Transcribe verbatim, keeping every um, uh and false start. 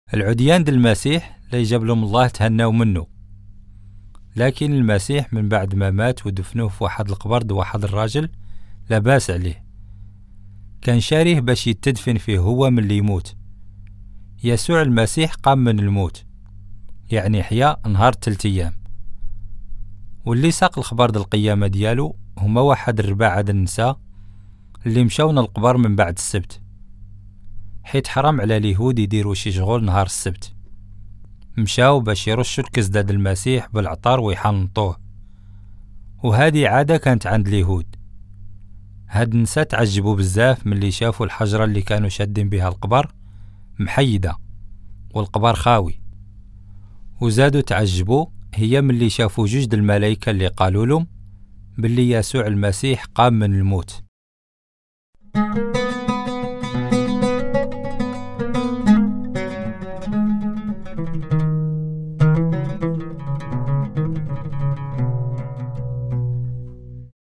العديان د المسيح لا يجاب لهم الله تهناو منه، لكن المسيح من بعد ما مات ودفنوه في واحد القبر د واحد الراجل لا باس عليه، كان شاريه باش يتدفن فيه هو من اللي يموت. يسوع المسيح قام من الموت، يعني حيا نهار تلت ايام، واللي ساق الخبر د القيامة ديالو هما واحد الرباعة د النساء اللي مشاونا القبر من بعد السبت، حيت حرام على اليهود يديروا شي شغل نهار السبت. مشاو باش يرشوا الكزدة د المسيح بالعطار ويحنطوه، وهذه عادة كانت عند اليهود. هاد النساء تعجبوا بزاف ملي شافوا الحجرة اللي كانوا شادين بها القبر محيدة والقبر خاوي، وزادوا تعجبوا هي ملي شافوا جوج د الملائكة اللي قالوا لهم باللي يسوع المسيح قام من الموت.